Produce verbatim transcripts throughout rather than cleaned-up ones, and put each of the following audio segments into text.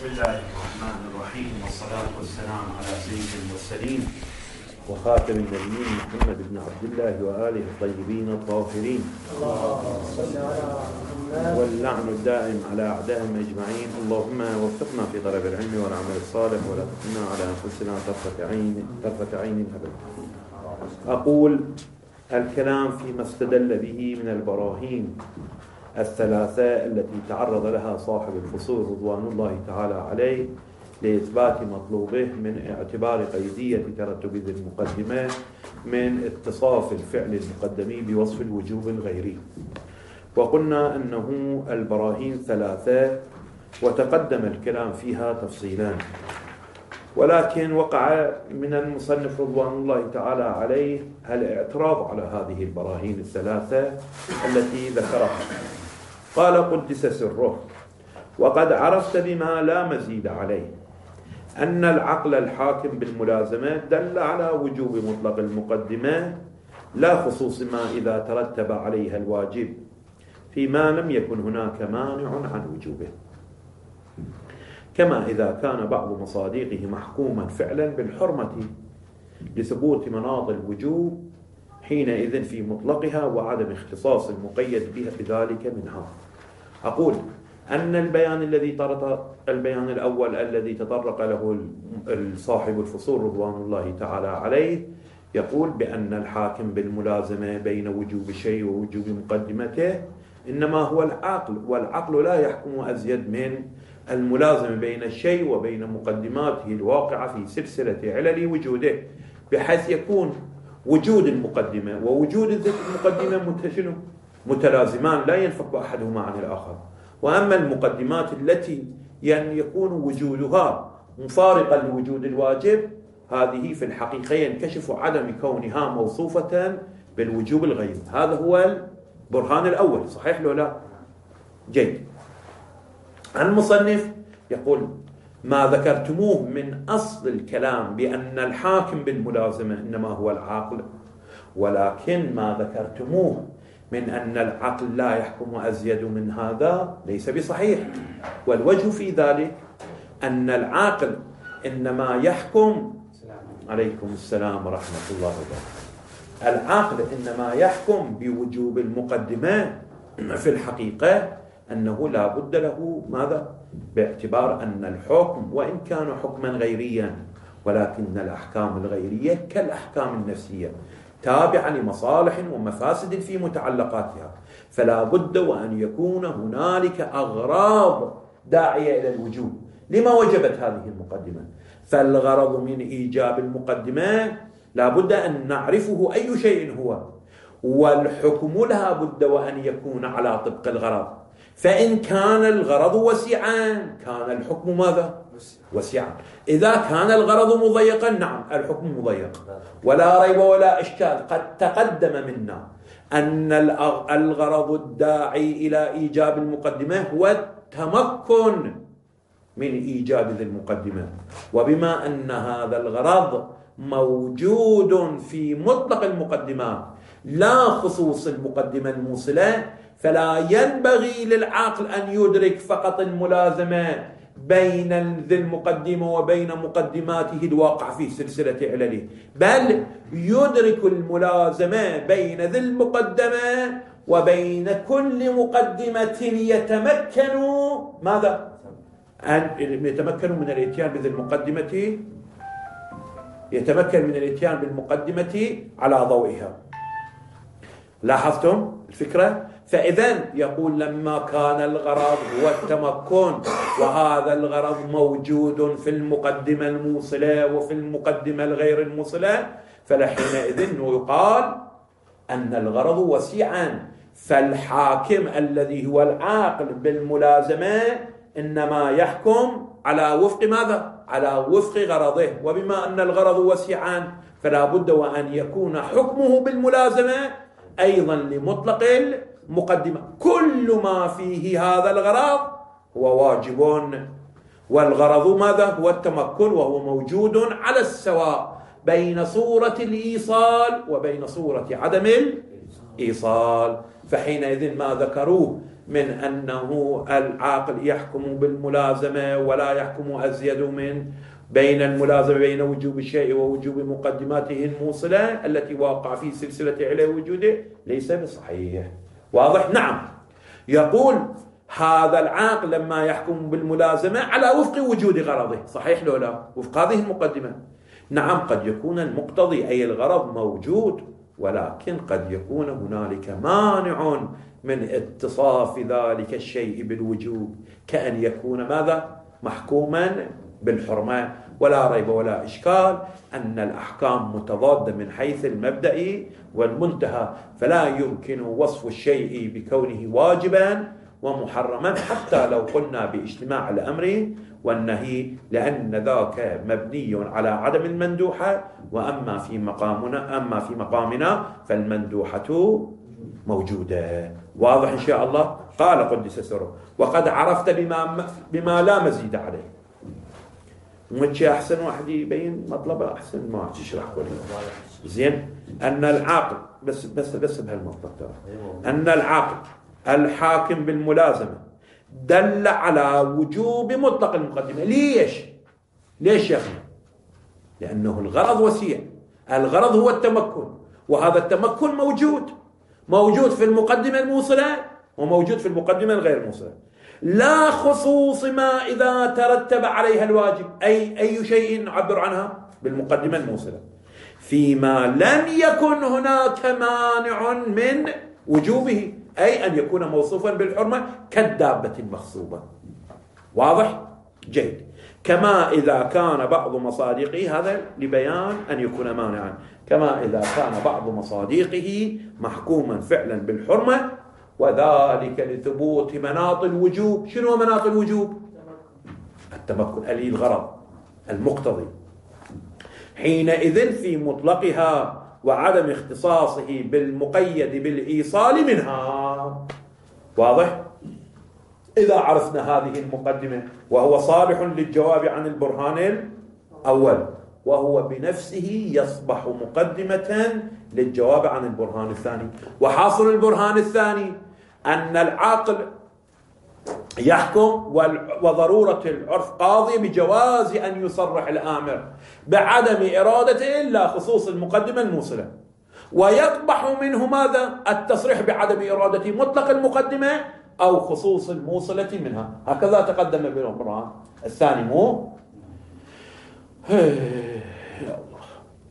بسم الله الرحمن الرحيم، والصلاة والسلام على سيد المرسلين وخاتم النبيين محمد بن عبد الله وآله الطيبين الطاهرين، واللعن الدائم على أعدائهم أجمعين. اللهم وفقنا في طلب العلم والعمل الصالح، ولا تكلنا على أنفسنا طرفة عين طرفة عين أبدا. أقول الكلام فيما استدل به من البراهين الثلاثة التي تعرض لها صاحب الفصول رضوان الله تعالى عليه لإثبات مطلوبه من اعتبار قيدية ترتب ذي المقدمة من اتصاف الفعل المقدمي بوصف الوجوب الغيري. وقلنا أنه البراهين ثلاثة وتقدم الكلام فيها تفصيلان، ولكن وقع من المصنف رضوان الله تعالى عليه الاعتراض على هذه البراهين الثلاثة التي ذكرها. قال قدس سره: وقد عرفت بما لا مزيد عليه أن العقل الحاكم بالملازمة دل على وجوب مطلق المقدمة، لا خصوص ما إذا ترتب عليها الواجب، فيما لم يكن هناك مانع عن وجوبه، كما إذا كان بعض مصادقه محكوما فعلا بالحرمة لثبوت مناط الوجوب حينئذ في مطلقها وعدم اختصاص المقيد بها بذلك منها. أقول أن البيان الذي طرق البيان الأول الذي تطرق له صاحب الفصول رضوان الله تعالى عليه يقول بأن الحاكم بالملازمة بين وجوب شيء ووجوب مقدمته إنما هو العقل، والعقل لا يحكم أزيد من الملازمة بين الشيء وبين مقدماته الواقعة في سلسلة علل وجوده، بحيث يكون وجود المقدمة ووجود المقدمة متلازمان لا ينفك أحدهما عن الآخر. وأما المقدمات التي يكون وجودها مفارقا لوجود الواجب، هذه في الحقيقة ينكشف عدم كونها موصوفة بالوجوب الغيري. هذا هو البرهان الأول، صحيح لو لا؟ جيد. المصنف يقول: ما ذكرتموه من أصل الكلام بأن الحاكم بالملازمة إنما هو العاقل، ولكن ما ذكرتموه من أن العقل لا يحكم أزيد من هذا ليس بصحيح. والوجه في ذلك أن العاقل إنما يحكم عليكم السلام ورحمة الله وبركاته العاقل إنما يحكم بوجوب المقدمة في الحقيقة أنه لا بد له ماذا؟ باعتبار أن الحكم وإن كان حكما غيريا، ولكن الأحكام الغيرية كالأحكام النفسية تابعة لمصالح ومفاسد في متعلقاتها، فلا بد وأن يكون هنالك أغراض داعية إلى الوجوب. لما وجبت هذه المقدمة؟ فالغرض من إيجاب المقدمة لا بد أن نعرفه أي شيء هو، والحكم لها بد وأن يكون على طبق الغرض. فإن كان الغرض وسيعا كان الحكم ماذا؟ وسيعا. إذا كان الغرض مضيقا نعم الحكم مضيق، ولا ريب ولا إشكال. قد تقدم منا أن الغرض الداعي إلى إيجاب المقدمة هو التمكن من إيجاب ذي المقدمة، وبما أن هذا الغرض موجود في مطلق المقدمات لا خصوص المقدمة الموصلة، فلا ينبغي للعاقل أن يدرك فقط الملازمة بين ذي المقدمة وبين مقدماته الواقع في سلسلة علله، بل يدرك الملازمة بين ذي المقدمة وبين كل مقدمة يتمكن ماذا؟ أن يتمكن من الاتيان بذي المقدمة يتمكن من الاتيان بالمقدمة على ضوئها. لاحظتم الفكرة؟ فإذن يقول لما كان الغرض هو التمكن، وهذا الغرض موجود في المقدمة الموصلة وفي المقدمة الغير الموصلة، فلحينئذ يقال أن الغرض وسيعا. فالحاكم الذي هو العاقل بالملازمة إنما يحكم على وفق ماذا؟ على وفق غرضه، وبما أن الغرض وسيعا فلا بد وأن يكون حكمه بالملازمة أيضا لمطلق المقدمة. كل ما فيه هذا الغرض هو واجب، والغرض ماذا؟ هو التمكن، وهو موجود على السواء بين صورة الإيصال وبين صورة عدم الإيصال. فحينئذ ما ذكروه من أنه العاقل يحكم بالملازمة ولا يحكم أزيد من بين الملازمة بين وجوب الشيء ووجوب مقدماته الموصلة التي واقع في سلسلة علة وجوده، ليس بصحيح. واضح؟ نعم. يقول هذا العاقل لما يحكم بالملازمة على وفق وجود غرضه، صحيح لو لا؟ وفق هذه المقدمة. نعم، قد يكون المقتضي أي الغرض موجود، ولكن قد يكون هنالك مانع من اتصاف ذلك الشيء بالوجوب، كأن يكون ماذا؟ محكوما بالحرمة. ولا ريب ولا إشكال أن الأحكام متضادة من حيث المبدأ والمنتهى، فلا يمكن وصف الشيء بكونه واجبا ومحرما حتى لو قلنا باجتماع الأمر والنهي، لأن ذاك مبني على عدم المندوحة، وأما في مقامنا أما في مقامنا فالمندوحة موجودة. واضح إن شاء الله؟ قال قدس سره: وقد عرفت بما, بما لا مزيد عليه. متى أحسن واحد يبين مطلبه أحسن ما تشرح ولي زين. أن العاقل بس بس بس بهالمطلب أن العاقل الحاكم بالملازمة دل على وجوب مطلق المقدمة. ليش؟ ليش يا أخي؟ لأنه الغرض وسيع، الغرض هو التمكن، وهذا التمكن موجود موجود في المقدمة الموصلة وموجود في المقدمة الغير الموصلة، لا خصوص ما إذا ترتب عليها الواجب. أي أي شيء نعبر عنها بالمقدمة الموصلة فيما لم يكن هناك مانع من وجوبه، أي أن يكون موصوفا بالحرمة كالدابة المغصوبة. واضح؟ جيد. كما إذا كان بعض مصادقه، هذا لبيان أن يكون مانعا، كما إذا كان بعض مصادقه محكوما فعلا بالحرمة، وذلك لثبوت مناط الوجوب. شنو مناط الوجوب؟ التمكن، ألي الغرض المقتضي. حينئذ في مطلقها وعدم اختصاصه بالمقيد بالإيصال منها. واضح؟ إذا عرفنا هذه المقدمة، وهو صالح للجواب عن البرهان الأول، وهو بنفسه يصبح مقدمة للجواب عن البرهان الثاني. وحاصل البرهان الثاني أن العاقل يحكم، وضرورة العرف قاضي بجواز أن يصرح الآمر بعدم إرادته إلا خصوص المقدمة الموصلة، ويقبح منه ماذا؟ التصريح بعدم إرادته مطلق المقدمة أو خصوص الموصلة منها. هكذا تقدم بالقرآن الثاني. مو يا الله.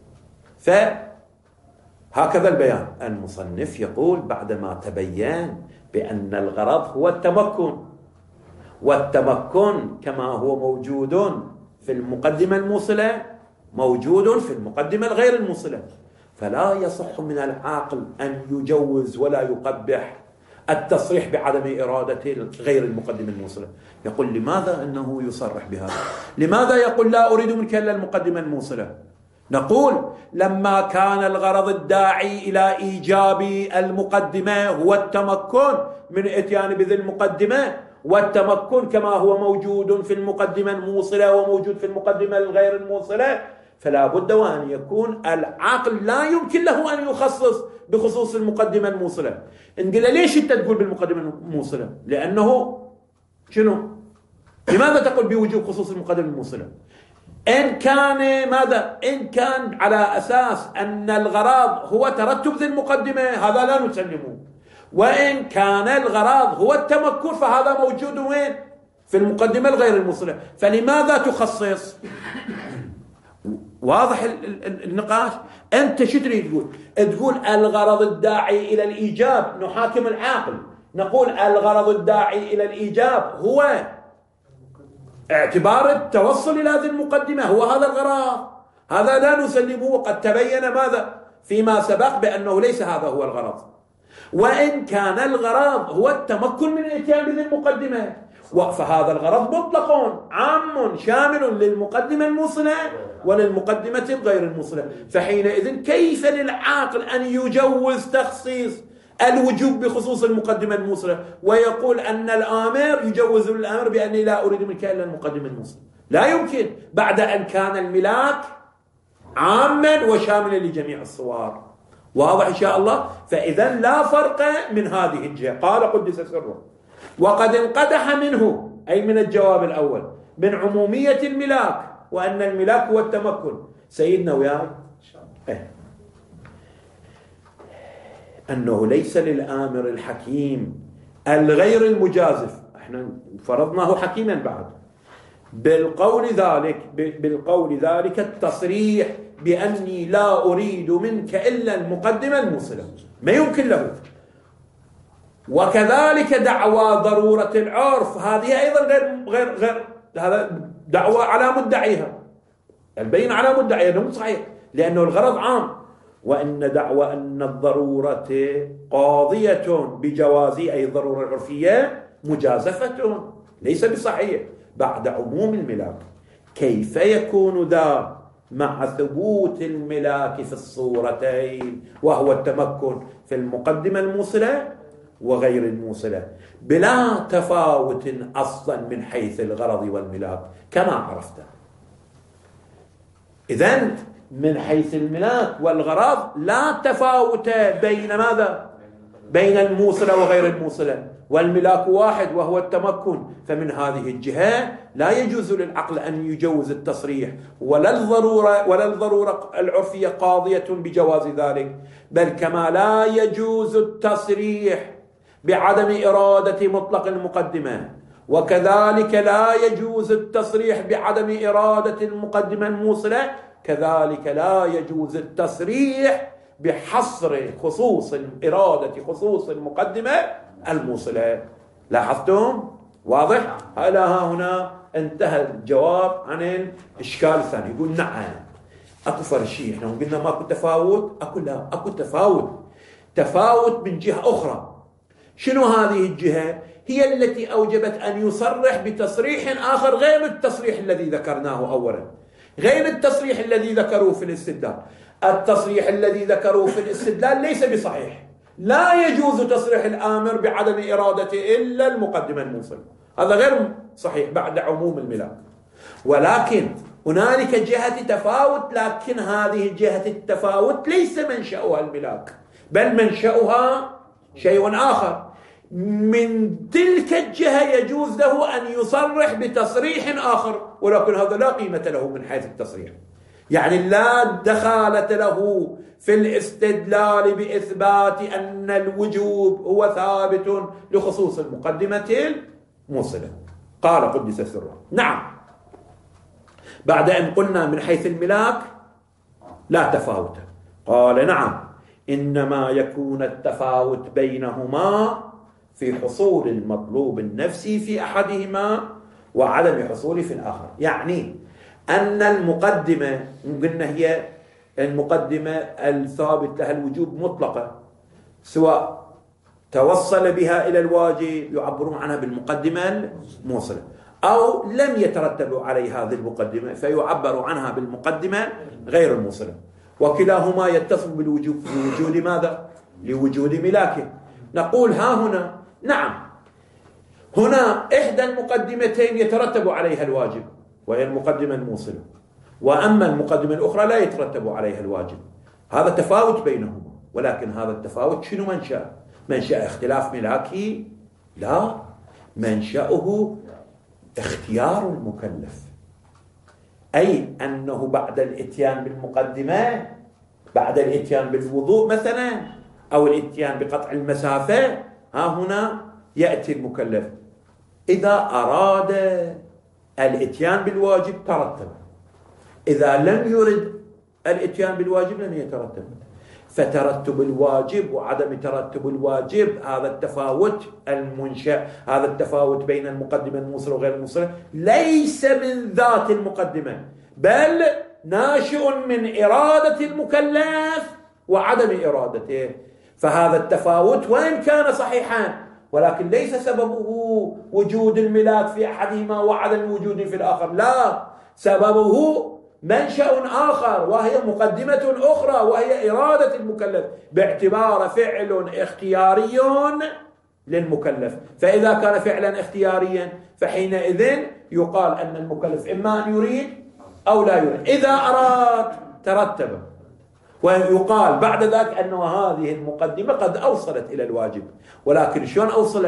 فهكذا البيان. المصنف يقول بعدما تبين بأن الغرض هو التمكن، والتمكن كما هو موجود في المقدمة الموصلة موجود في المقدمة الغير الموصلة، فلا يصح من العاقل أن يجوز ولا يقبح التصريح بعدم إرادة غير المقدمة الموصلة. يقول لماذا أنه يصرح بهذا؟ لماذا يقول لا أريد منك إلا المقدمة الموصلة؟ نقول لما كان الغرض الداعي إلى إيجاب المقدمة هو التمكن من إتيان بذي المقدمة، والتمكن كما هو موجود في المقدمة الموصلة وموجود في المقدمة الغير الموصلة، فلا بد وأن يكون العقل لا يمكن له أن يخصص بخصوص المقدمة الموصلة. نقول ليش أنت تقول بالمقدمة الموصلة؟ لأنه شنو؟ لماذا تقول بوجوب خصوص المقدمة الموصلة؟ إن كان ماذا؟ إن كان على أساس أن الغرض هو ترتب ذي المقدمة، هذا لا نسلمه. وإن كان الغرض هو التمكن فهذا موجود وين؟ في المقدمة الغير الموصلة، فلماذا تخصص؟ واضح النقاش؟ أنت شو تريد تقول؟ تقول الغرض الداعي إلى الإيجاب، نحاكم العاقل نقول الغرض الداعي إلى الإيجاب هو اعتبار التوصل إلى هذه المقدمة، هو هذا الغرض، هذا لا نسلمه. وقد تبين ماذا فيما سبق بأنه ليس هذا هو الغرض. وإن كان الغرض هو التمكن من الاتيان بذي المقدمة، فهذا الغرض مطلق عام شامل للمقدمة الموصلة وللمقدمة الغير الموصلة. فحينئذ كيف للعاقل أن يجوز تخصيص الوجوب بخصوص المقدمة الموصلة ويقول أن الآمر يجوز الأمر بأني لا أريد منك إلا المقدمة الموصلة؟ لا يمكن، بعد أن كان الملاك عاما وشاملا لجميع الصور. واضح إن شاء الله؟ فإذا لا فرق من هذه الجهة. قال قدس سره وقد انقدح منه، أي من الجواب الأول، من عمومية الملاك وأن الملاك هو التمكن. سيدنا وياي إيه؟ أنه ليس للآمر الحكيم الغير المجازف، احنا فرضناه حكيما بعد، بالقول ذلك بالقول ذلك التصريح بأني لا أريد منك إلا المقدمة الموصلة، ما يمكن له. وكذلك دعوى ضرورة العرف، هذه أيضا غير غير غير هذا دعوى على مدعيها، البين على مدعيها مو صحيح، لأنه الغرض عام. وإن دعوى أن الضرورة قاضية بجواز، أي الضرورة العرفية مجازفة، ليس بصحيح بعد عموم الملاك. كيف يكون ذا مع ثبوت الملاك في الصورتين، وهو التمكن في المقدمة الموصلة وغير الموصلة، بلا تفاوت أصلا من حيث الغرض والملاك كما عرفت. إذن من حيث الملاك والغرض لا تفاوت بين ماذا؟ بين الموصلة وغير الموصلة، والملاك واحد وهو التمكن. فمن هذه الجهة لا يجوز للعقل أن يجوز التصريح، ولا الضرورة ولا الضرورة العرفية قاضية بجواز ذلك، بل كما لا يجوز التصريح بعدم إرادة مطلق المقدمة، وكذلك لا يجوز التصريح بعدم إرادة المقدمة الموصلة، كذلك لا يجوز التصريح بحصر خصوص إرادة خصوص المقدمة الموصلة. لاحظتم؟ واضح؟ إلى ها هنا انتهى الجواب عن الإشكال الثاني. يقول نعم أكو فرق شيء، احنا قلنا ماكو تفاوت، أكو لا أكو تفاوت، تفاوت من جهة أخرى. شنو هذه الجهة؟ هي التي أوجبت أن يصرح بتصريح آخر غير التصريح الذي ذكرناه أولا، غير التصريح الذي ذكروه في الاستدلال. التصريح الذي ذكروه في الاستدلال ليس بصحيح، لا يجوز تصريح الآمر بعدم إرادته إلا المقدمة الموصلة، هذا غير صحيح بعد عموم الملاك. ولكن هنالك جهة تفاوت، لكن هذه جهة التفاوت ليس منشأها الملاك، بل منشأها شيء آخر. من تلك الجهة يجوز له أن يصرح بتصريح آخر، ولكن هذا لا قيمة له من حيث التصريح، يعني لا دخالة له في الاستدلال بإثبات أن الوجوب هو ثابت لخصوص المقدمة الموصلة. قال قدس سره نعم، بعد أن قلنا من حيث الملاك لا تفاوت، قال نعم إنما يكون التفاوت بينهما في حصول المطلوب النفسي في أحدهما وعدم حصوله في الآخر. يعني أن المقدمة قلنا هي المقدمة الثابت لها الوجوب مطلقة، سواء توصل بها إلى الواجب يعبرون عنها بالمقدمة الموصلة، أو لم يترتب عليه هذه المقدمة فيعبر عنها بالمقدمة غير الموصلة، وكلاهما يتصف بالوجوب لوجود ماذا؟ لوجود ملاكه. نقول ها هنا نعم، هنا إحدى المقدمتين يترتب عليها الواجب وهي المقدمة الموصلة، وأما المقدمة الأخرى لا يترتب عليها الواجب، هذا تفاوت بينهما. ولكن هذا التفاوت شنو منشأ؟ منشأ اختلاف ملاكي؟ لا، منشأه اختيار المكلف، أي أنه بعد الاتيان بالمقدمة، بعد الاتيان بالوضوء مثلا، أو الاتيان بقطع المسافة، ها هنا يأتي المكلف إذا أراد الاتيان بالواجب ترتب، إذا لم يرد الاتيان بالواجب لم يترتب. فترتب الواجب وعدم ترتب الواجب، هذا التفاوت المنشأ، هذا التفاوت بين المقدمة الموصلة وغير الموصلة ليس من ذات المقدمة، بل ناشئ من إرادة المكلف وعدم إرادته. فهذا التفاوت وإن كان صحيحا، ولكن ليس سببه وجود الملاك في أحدهما وعدم وجود في الآخر، لا، سببه منشأ آخر وهي مقدمة أخرى وهي إرادة المكلف، باعتبار فعل اختياري للمكلف. فإذا كان فعلا اختياريا فحينئذ يقال أن المكلف إما أن يريد أو لا يريد، إذا أراد ترتب. ويقال بعد ذلك أن هذه المقدمة قد أوصلت إلى الواجب، ولكن شلون أوصلت؟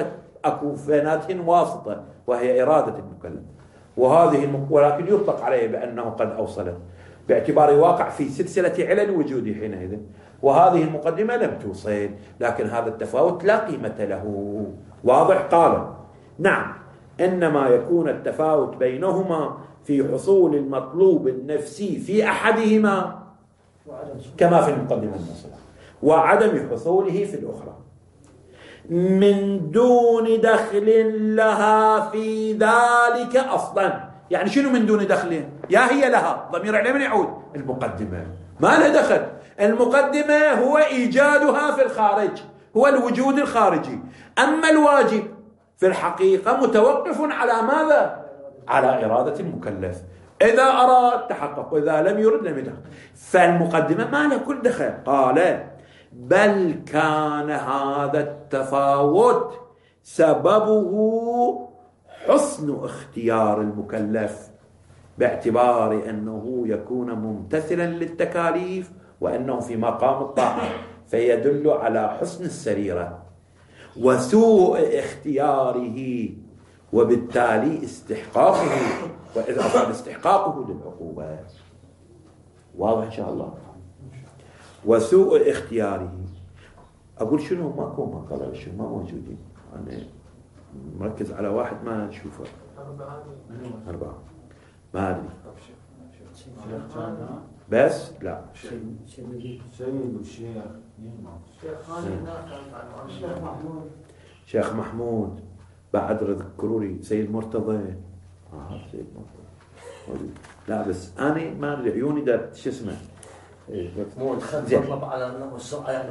أكو بيناتهن واسطة وهي إرادة المكلف، وهذه الم... ولكن يطلق عليه بأنه قد أوصلت باعتبار واقع في سلسلة علل وجودي حينئذ، وهذه المقدمة لم توصل، لكن هذا التفاوت لا قيمة له. واضح؟ قال نعم، إنما يكون التفاوت بينهما في حصول المطلوب النفسي في أحدهما كما في المقدمة الموصلة، وعدم حصوله في الأخرى من دون دخل لها في ذلك أصلا. يعني شنو من دون دخل؟ يا هي لها ضمير عليه من يعود؟ المقدمة ما لها دخل، المقدمة هو إيجادها في الخارج، هو الوجود الخارجي، أما الواجب في الحقيقة متوقف على ماذا؟ على إرادة المكلف، إذا أراد تحقق وإذا لم يرد لم يتحقق، فالمقدمة ما لها كل دخل. قال بل كان هذا التفاوت سببه حسن اختيار المكلف باعتبار أنه يكون ممتثلا للتكاليف وأنه في مقام الطاعة، فيدل على حسن السريرة، وسوء اختياره وبالتالي استحقاقه، وإذا أصل استحقاقه للعقوبة. واضح إن شاء الله؟ وسوء اختياره، أقول شنو ماكو ما قال شنو ما موجودين، أنا مركز على واحد ما نشوفه. أربعة ما أدري بس لا شيخ محمود بعد ذكروا لي سيد مرتضى. آه سيد مرتضى لا بس أنا ما أدري عيوني دارت شو اسمه مو تخطب على انه السرعه يعني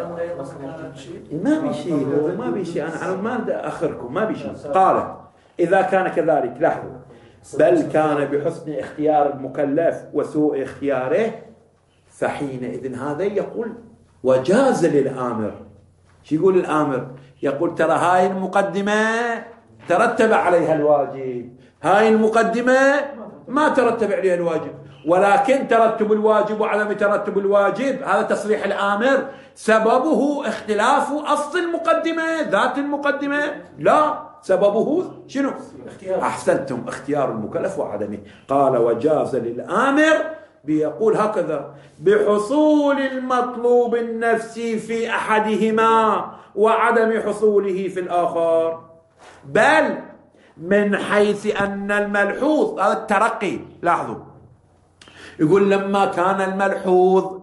ما بشيء، هو ما بشيء، انا على ما اخركم ما بشيء. قال اذا كان كذلك، لاحظوا، بل كان بحسن اختيار المكلف وسوء اختياره، فحينئذ هذا يقول وجاز للآمر. شو يقول الآمر؟ يقول ترى هاي المقدمة ترتب عليها الواجب، هاي المقدمة ما ترتب عليها الواجب، ولكن ترتب الواجب وعدم ترتب الواجب هذا تصريح الآمر سببه اختلاف أصل المقدمة ذات المقدمة، لا سببه شنو؟ أحسنتم، اختيار المكلف وعدمه. قال وجاز للآمر بيقول هكذا بحصول المطلوب النفسي في أحدهما وعدم حصوله في الآخر، بل من حيث أن الملحوظ، هذا الترقي، لاحظوا يقول لما كان الملحوظ،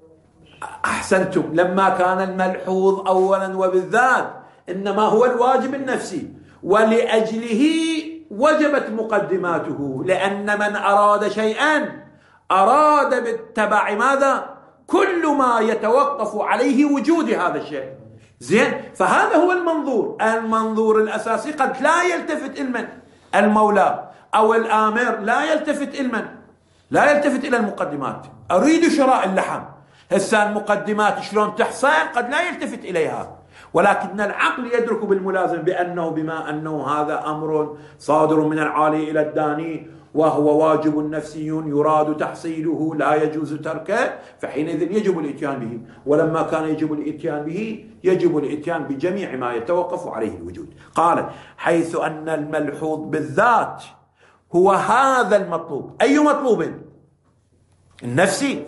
أحسنتم، لما كان الملحوظ أولا وبالذات إنما هو الواجب النفسي، ولأجله وجبت مقدماته، لأن من أراد شيئا أراد بالتبع ماذا؟ كل ما يتوقف عليه وجود هذا الشيء. زين، فهذا هو المنظور. المنظور الأساسي قد لا يلتفت المن المولى أو الآمر، لا يلتفت المن لا يلتفت إلى المقدمات. أريد شراء اللحم، هسه المقدمات شلون تحصل قد لا يلتفت إليها، ولكن العقل يدرك بالملازم بأنه بما أنه هذا أمر صادر من العالي إلى الداني وهو واجب نفسي يراد تحصيله لا يجوز تركه، فحينئذ يجب الاتيان به، ولما كان يجب الاتيان به يجب الاتيان بجميع ما يتوقف عليه الوجود. قال حيث أن الملحوظ بالذات هو هذا المطلوب. أي مطلوب؟ النفسي.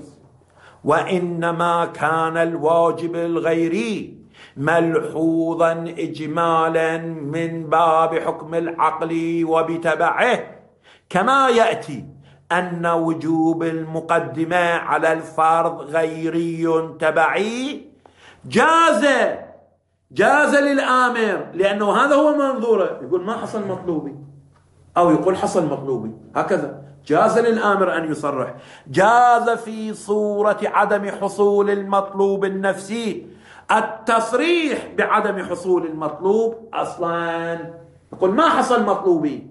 وإنما كان الواجب الغيري ملحوظا إجمالا من باب حكم العقل وبتبعه، كما يأتي أن وجوب المقدمة على الفرض غيري تبعي جاز جاز للآمر، لأنه هذا هو منظوره. يقول ما حصل مطلوبي، أو يقول حصل مطلوبي، هكذا جاز للآمر أن يصرح. جاز في صورة عدم حصول المطلوب النفسي التصريح بعدم حصول المطلوب أصلا. يقول ما حصل مطلوبي،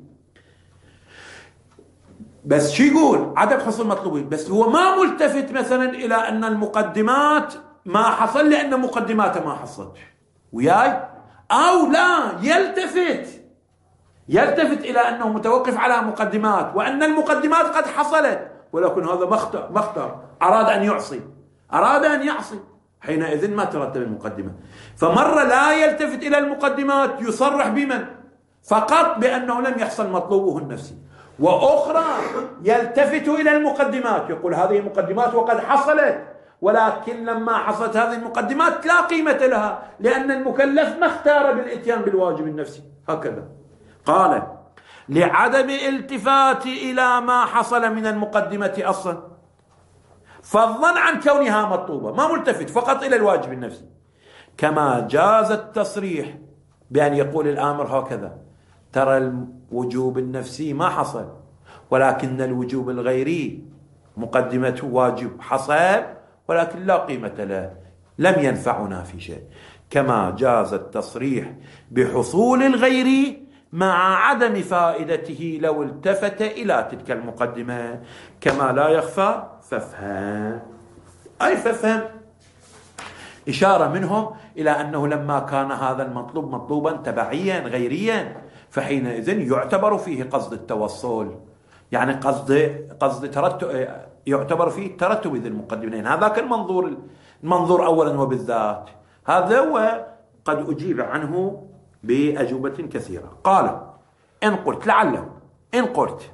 بس شو يقول؟ عدم حصول مطلوبي، بس هو ما ملتفت مثلا إلى أن المقدمات ما حصل لأن مقدماته ما حصلت وياي، أو لا يلتفت يلتفت إلى أنه متوقف على مقدمات وأن المقدمات قد حصلت، ولكن هذا مختار مختار أراد أن يعصي أراد أن يعصي حينئذ ما ترتب المقدمة. فمرة لا يلتفت إلى المقدمات يصرح بمن فقط بأنه لم يحصل مطلوبه النفسي، وأخرى يلتفت إلى المقدمات يقول هذه المقدمات وقد حصلت، ولكن لما حصلت هذه المقدمات لا قيمة لها لأن المكلف ما اختار بالإتيان بالواجب النفسي. هكذا قال لعدم التفات إلى ما حصل من المقدمة أصلا، فضلا عن كونها مطلوبة، ما ملتفت فقط إلى الواجب النفسي. كما جاز التصريح بأن يقول الآمر هكذا ترى الوجوب النفسي ما حصل، ولكن الوجوب الغيري مقدمته واجب حصل ولكن لا قيمة له، لم ينفعنا في شيء. كما جاز التصريح بحصول الغيري مع عدم فائدته لو التفت إلى تلك المقدمة. كما لا يخفى فافهم، أي فافهم إشارة منهم إلى أنه لما كان هذا المطلوب مطلوبا تبعيا غيريا فحينئذ يعتبر فيه قصد التوصل، يعني قصد قصد ترتب، يعتبر فيه ترتب ذي المقدمين. هذا كان منظور المنظور أولا وبالذات. هذا هو قد أجيب عنه بأجوبة كثيرة. قال إن قلت لعله إن قلت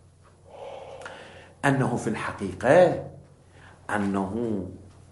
أنه في الحقيقة أنه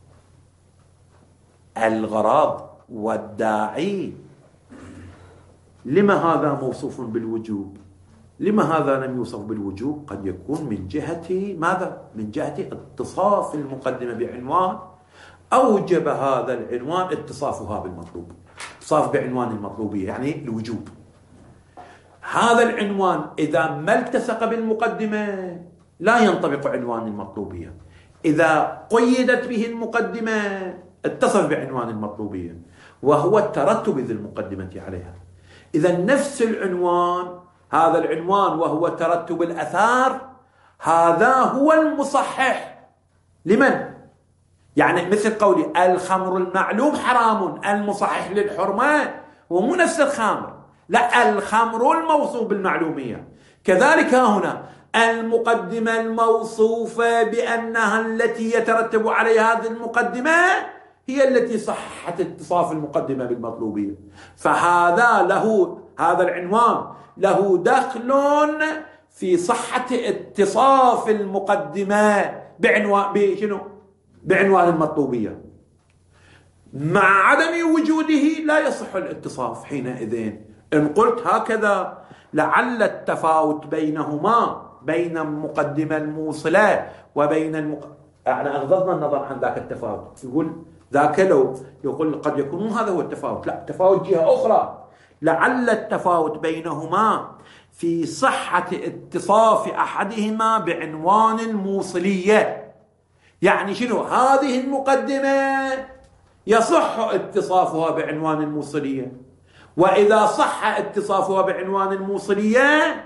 الغرض والداعي لما هذا موصوف بالوجوب، لما هذا لم يوصف بالوجوب؟ قد يكون من جهة ماذا؟ من جهة اتصاف المقدمة بعنوان أوجب هذا العنوان اتصافها بالمطلوب، اتصاف بعنوان المطلوبية يعني الوجوب. هذا العنوان إذا ما التصق بالمقدمة لا ينطبق عنوان المطلوبية، إذا قيدت به المقدمة اتصف بعنوان المطلوبية وهو الترتب ذي المقدمة عليها. إذا نفس العنوان، هذا العنوان وهو ترتب الأثار، هذا هو المصحح لمن؟ يعني مثل قولي الخمر المعلوم حرام، المصحح للحرمة هو مو نفس الخمر، لا، الخمر الموصوف بالمعلومية. كذلك هنا المقدمة الموصوفة بأنها التي يترتب عليها هذه المقدمة هي التي صحت اتصاف المقدمة بالمطلوبية. فهذا له، هذا العنوان له دخل في صحة اتصاف المقدمة بعنوان بشنو؟ بعنوان المطلوبية. مع عدم وجوده لا يصح الاتصاف. حينئذ إن قلت هكذا لعل التفاوت بينهما، بين المقدمة الموصلة وبين المق... يعني أغضضنا النظر عن ذاك التفاوت. يقول ذاك لو يقول قد يكون هذا هو التفاوت، لا، تفاوت جهة أخرى. لعل التفاوت بينهما في صحة اتصاف أحدهما بعنوان الموصلية. يعني شنو؟ هذه المقدمة يصح اتصافها بعنوان الموصلية، وإذا صح اتصافها بعنوان الموصلية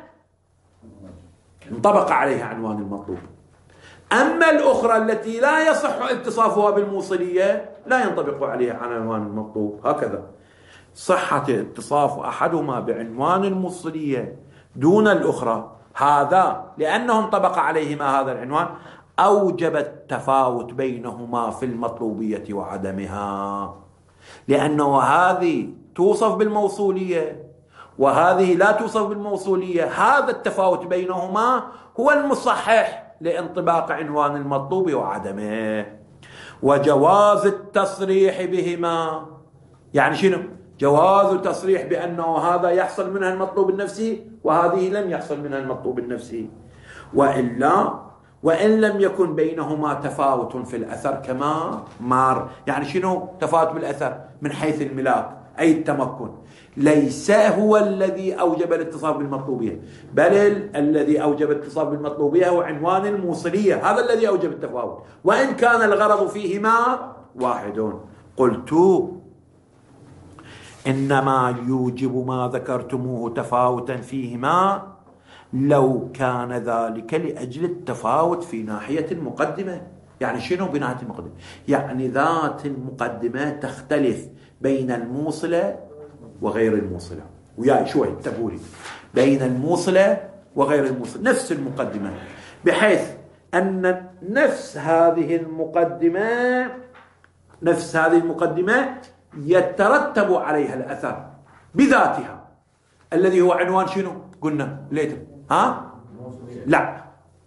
انطبق عليها عنوان المطلوب. أما الأخرى التي لا يصح اتصافها بالموصلية لا ينطبق عليها عنوان المطلوب. هكذا صحة اتصاف أحدهما بعنوان الموصلية دون الأخرى، هذا لأنه انطبق عليهما هذا العنوان أوجب التفاوت بينهما في المطلوبية وعدمها، لأنه هذه توصف بالموصولية وهذه لا توصف بالموصولية. هذا التفاوت بينهما هو المصحح لانطباق عنوان المطلوب وعدمه. وجواز التصريح بهما، يعني شنو؟ جواز تصريح بأنه هذا يحصل منها المطلوب النفسي وهذه لم يحصل منها المطلوب النفسي. وإلا وإن لم يكن بينهما تفاوت في الأثر كما مار. يعني شنو تفاوت بالأثر؟ من حيث الملاك أي التمكن، ليس هو الذي أوجب الاتصاف بالمطلوبية، بل الذي أوجب الاتصاف بالمطلوبية هو عنوان الموصلية، هذا الذي أوجب التفاوت، وإن كان الغرض فيهما واحد. قلت إنما يوجب ما ذكرتموه تفاوتا فيهما لو كان ذلك لأجل التفاوت في ناحية المقدمة. يعني شنو بناحية المقدمة؟ يعني ذات المقدمة تختلف بين الموصلة وغير الموصلة. وياي شوي انتبهوا، بين الموصلة وغير الموصلة نفس المقدمة، بحيث أن نفس هذه المقدمة نفس هذه المقدمة يترتب عليها الأثر بذاتها، الذي هو عنوان شنو؟ قلنا ليتم ها؟ لا،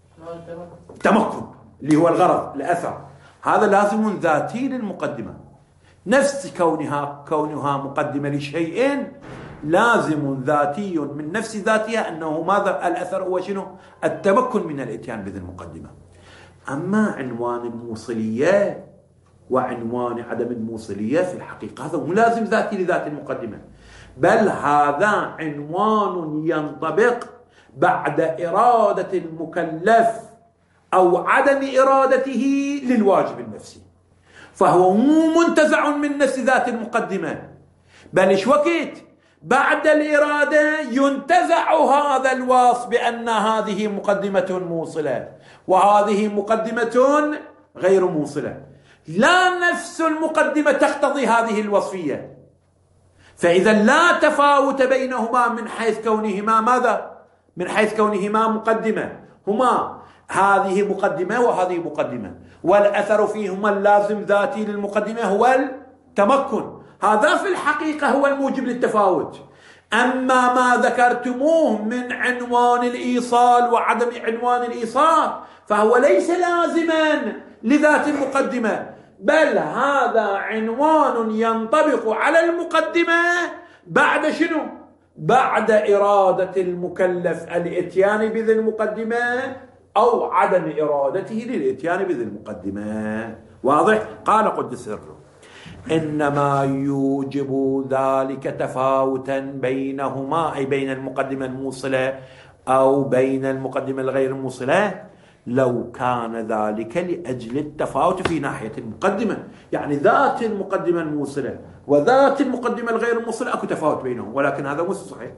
تمكن اللي هو الغرض، الأثر، هذا لازم ذاتي للمقدمة. نفس كونها كونها مقدمة لشيء لازم ذاتي من نفس ذاتها أنه ماذا الأثر هو شنو؟ التمكن من الإتيان بذي المقدمة. أما عنوان الموصلية وعنوان عدم الموصلية في الحقيقة هذا مو لازم ذاتي لذات المقدمة، بل هذا عنوان ينطبق بعد إرادة المكلف أو عدم إرادته للواجب النفسي، فهو مو منتزع من نفس ذات المقدمة، بل إيش وقت بعد الإرادة ينتزع هذا الوصف بأن هذه مقدمة موصلة وهذه مقدمة غير موصلة، لا نفس المقدمة تقتضي هذه الوصفية، فإذا لا تفاوت بينهما من حيث كونهما ماذا؟ من حيث كونهما مقدمة، هما هذه مقدمة وهذه مقدمة، والأثر فيهما اللازم ذاتي للمقدمة هو التمكن، هذا في الحقيقة هو الموجب للتفاوت. أما ما ذكرتموه من عنوان الإيصال وعدم عنوان الإيصال فهو ليس لازما لذات المقدمة، بل هذا عنوان ينطبق على المقدمة بعد شنو؟ بعد إرادة المكلف الإتيان بذي المقدمة أو عدم إرادته للإتيان بذي المقدمة. واضح؟ قال قدس سره إنما يوجب ذلك تفاوتا بينهما، أي بين المقدمة الموصلة أو بين المقدمة الغير موصلة، لو كان ذلك لأجل التفاوت في ناحية المقدمة، يعني ذات المقدمة الموصلة وذات المقدمة الغير موصلة أكو تفاوت بينهم، ولكن هذا مو صحيح،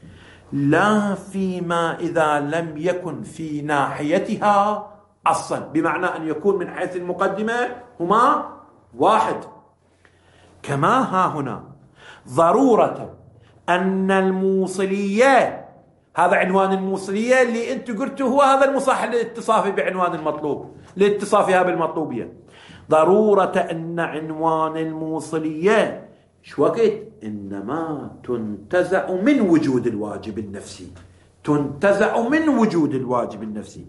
لا فيما إذا لم يكن في ناحيتها أصلا، بمعنى أن يكون من حيث المقدمة هما واحد، كما ها هنا ضرورة أن الموصلية، هذا عنوان الموصلية اللي أنت قلته هو هذا المصح للاتصاف بعنوان المطلوب، لاتصافها بالمطلوبية، ضرورة أن عنوان الموصلية شو وقت؟ إنما تنتزع من وجود الواجب النفسي، تنتزع من وجود الواجب النفسي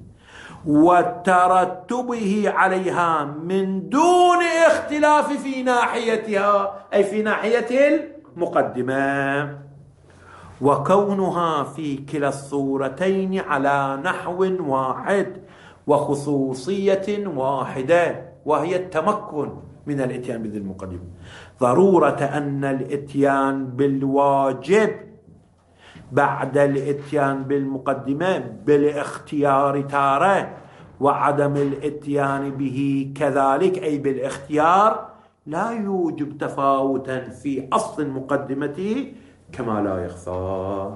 وترتبه عليها من دون اختلاف في ناحيتها، أي في ناحية المقدمة، وكونها في كلا الصورتين على نحو واحد وخصوصية واحدة، وهي التمكن من الاتيان بذي المقدمة. ضرورة أن الاتيان بالواجب بعد الاتيان بالمقدمة بالاختيار تارة، وعدم الاتيان به كذلك أي بالاختيار، لا يوجب تفاوتا في أصل المقدمة كما لا يخفى.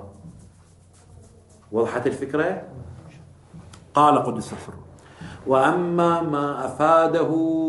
وضحت الفكرة؟ قال قدس سره وأما ما أفاده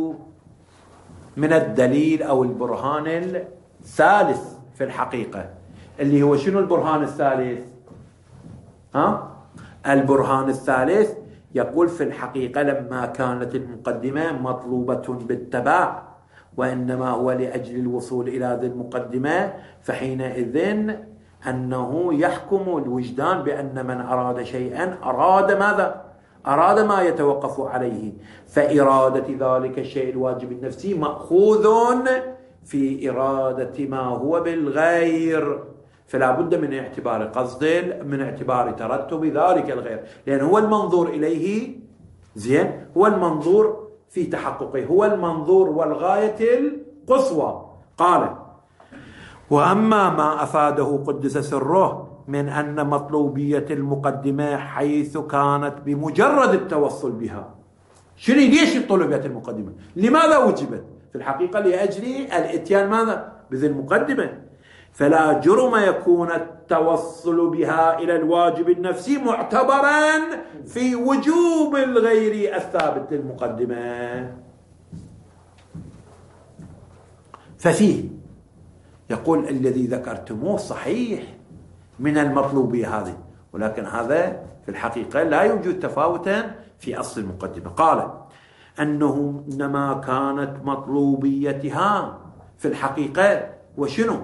من الدليل أو البرهان الثالث في الحقيقة، اللي هو شنو البرهان الثالث؟ ها؟ البرهان الثالث يقول في الحقيقة لما كانت المقدمة مطلوبة بالتبع وإنما هو لأجل الوصول إلى ذي المقدمة، فحينئذ أنه يحكم الوجدان بأن من أراد شيئا أراد ماذا؟ أراد ما يتوقف عليه، فإرادة ذلك الشيء الواجب النفسي مأخوذ في إرادة ما هو بالغير، فلا بد من اعتبار قصد، من اعتبار ترتب ذلك الغير، لأن هو المنظور إليه زين، هو المنظور في تحققه، هو المنظور والغاية القصوى. قال وأما ما أفاده قدس سره من أن مطلوبية المقدمة حيث كانت بمجرد التوصل بها، شنو ليش طلبت المقدمة؟ لماذا وجبت؟ في الحقيقة لأجل الاتيان ماذا؟ بذي المقدمة، فلا جرم يكون التوصل بها إلى الواجب النفسي معتبرا في وجوب الغير الثابت للمقدمة. ففيه يقول الذي ذكرتموه صحيح من المطلوبية هذه، ولكن هذا في الحقيقة لا يوجد تفاوتا في أصل المقدمة. قال أنه إنما كانت مطلوبيتها في الحقيقة وشنو؟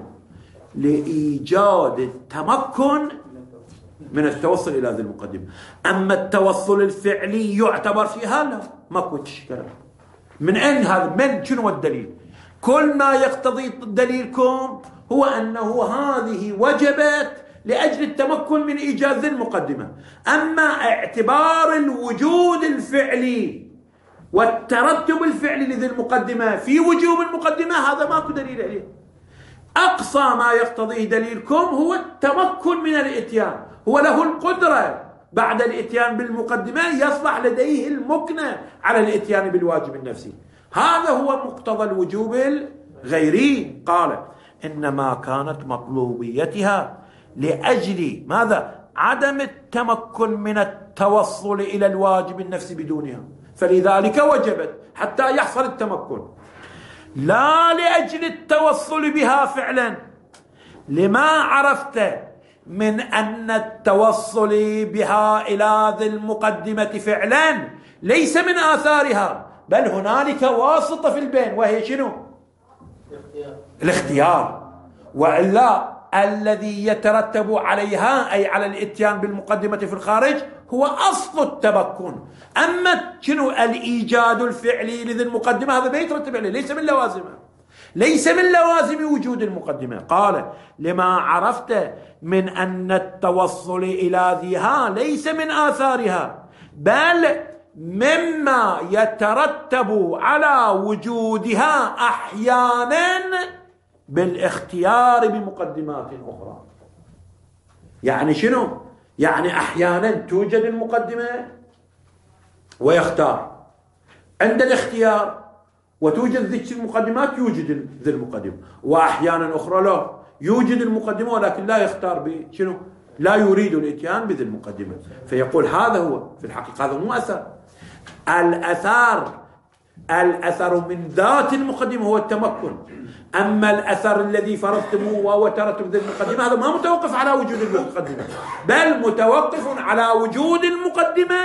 لإيجاد التمكن من التوصل إلى ذي المقدمة. أما التوصل الفعلي يعتبر فيها لا، ماكو تشكل. من أين هذا؟ من شنو الدليل؟ كل ما يقتضي دليلكم هو أنه هذه وجبت لأجل التمكن من إيجاد ذي المقدمة. أما اعتبار الوجود الفعلي والترتب الفعلي لذي المقدمة في وجوب المقدمة هذا ماكو دليل عليه. أقصى ما يقتضيه دليلكم هو التمكن من الإتيان، هو له القدرة بعد الإتيان بالمقدمة يصبح لديه المكنة على الإتيان بالواجب النفسي. هذا هو مقتضى الوجوب الغيري. قال إنما كانت مطلوبيتها لأجل ماذا؟ عدم التمكن من التوصل إلى الواجب النفسي بدونها، فلذلك وجبت حتى يحصل التمكن، لا لأجل التوصل بها فعلا. لما عرفت من أن التوصل بها إلى ذي المقدمة فعلا ليس من آثارها، بل هنالك واسطة في البين وهي شنو؟ الاختيار. الاختيار. وإلا الذي يترتب عليها أي على الإتيان بالمقدمة في الخارج هو أصل التمكن. أما شنو الإيجاد الفعلي لذي المقدمة هذا بيترتب عليه، ليس من لوازمه، ليس من لوازم وجود المقدمة. قال لما عرفت من أن التوصل إلى ذيها ليس من آثارها، بل مما يترتب على وجودها أحيانا بالاختيار بمقدمات أخرى. يعني شنو؟ يعني أحيانا توجد المقدمة ويختار، عند الاختيار وتوجد ذيك المقدمات يوجد ذي المقدمة، وأحيانا أخرى لا يوجد المقدمة ولكن لا يختار بشنو؟ لا يريد الاتيان بذي المقدمة. فيقول هذا هو في الحقيقة هذا مو أثر. الأثر الأثر من ذات المقدمة هو التمكن. أما الأثر الذي فرضتموه وترتب ذي المقدمة هذا ما متوقف على وجود المقدمة، بل متوقف على وجود المقدمة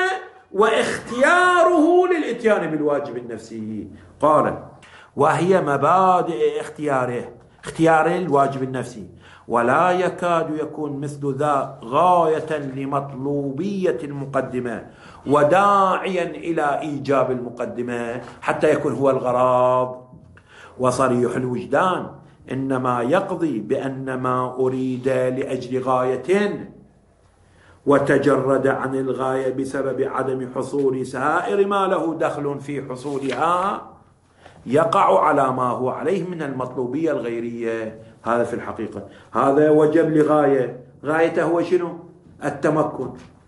واختياره للإتيان بالواجب النفسي. قال وهي مبادئ اختياره، اختيار الواجب النفسي، ولا يكاد يكون مثل ذا غاية لمطلوبية المقدمة وداعيا إلى إيجاب المقدمة حتى يكون هو الغرض. وصريح الوجدان إنما يقضي بأن ما أريد لأجل غاية وتجرد عن الغاية بسبب عدم حصول سائر ما له دخل في حصولها يقع على ما هو عليه من المطلوبية الغيرية. هذا في الحقيقة هذا وجب لغاية، غايته هو شنو؟ التمكن،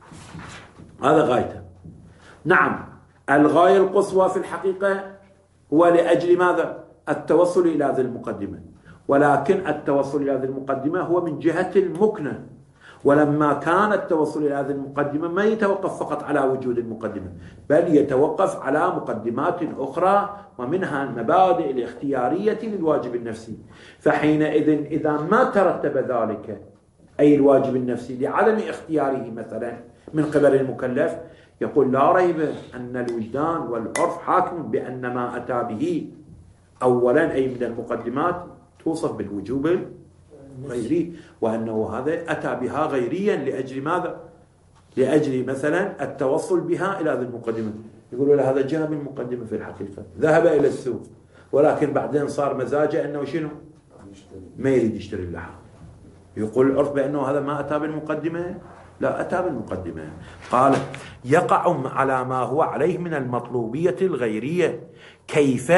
هذا غايته. نعم الغاية القصوى في الحقيقة هو لأجل ماذا؟ التوصل إلى ذي المقدمة، ولكن التوصل إلى ذي المقدمة هو من جهة المكنة. ولما كان التوصل إلى هذه المقدمة ما يتوقف فقط على وجود المقدمة، بل يتوقف على مقدمات أخرى ومنها المبادئ الاختيارية للواجب النفسي. فحينئذ إذا ما ترتب ذلك أي الواجب النفسي لعدم اختياره مثلا من قبل المكلف، يقول لا ريب أن الوجدان والعرف حاكم بأن ما أتى به أولا أي من المقدمات توصف بالوجوب غيري، وأنه هذا أتى بها غيريا لأجل ماذا؟ لأجل مثلا التوصل بها إلى هذه المقدمة. يقولوا له هذا جاء من مقدمة في الحقيقة، ذهب إلى السوق ولكن بعدين صار مزاجه أنه شنو؟ ما يريد يشتري اللحم. يقول العرف بأنه هذا ما أتى بالمقدمة، لا أتى بالمقدمة. قال يقع على ما هو عليه من المطلوبية الغيرية. كيف؟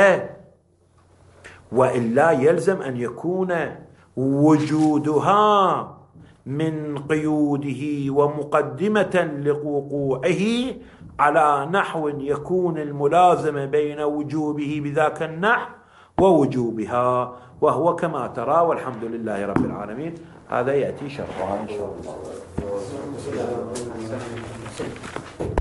وإلا يلزم أن يكون وجودها من قيوده ومقدمة لوقوعه على نحو يكون الملازمة بين وجوبه بذاك النحو ووجوبها، وهو كما ترى والحمد لله رب العالمين. هذا يأتي شرحها إن شاء الله.